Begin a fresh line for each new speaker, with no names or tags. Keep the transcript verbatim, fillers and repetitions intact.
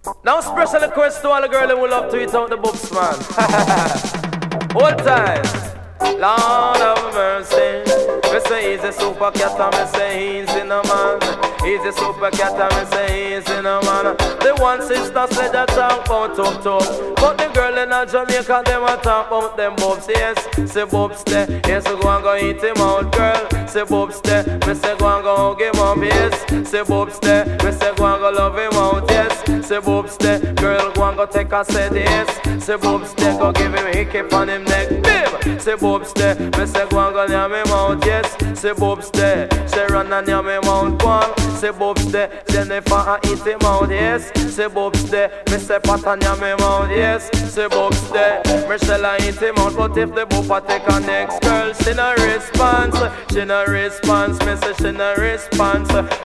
Now special request to all the girls who love to eat out the books, man. One time. Lord of mercy. Me say he's a super cat and me say he's in a man. He's a super cat and me say he's in a man. The one sister said that talk about talk talk, but the girl in a Jamaica them a talk about them bobs. Yes, say bobs there. Yes, go and go eat him out, girl. Say bobs there. Me say go and go hug him up. Yes, say bobs there. Me say go and go love him out. Yes, say bobs there. Girl go and go take a set. Yes, say bobs there. Go give him a hickey on him neck. Bim. Say bobs there. Me say go and go near me mouth. Yes, say bobs there. Say run and near me mouth. Go on. Say bobs there. Jennifer and eat him out. Yes, say bobs there. Me say pat and near me mouth. Yes, say bobs there. Michelle and eat him out. But if the boopa take a next girl, she no response. She no response. Me say she no response.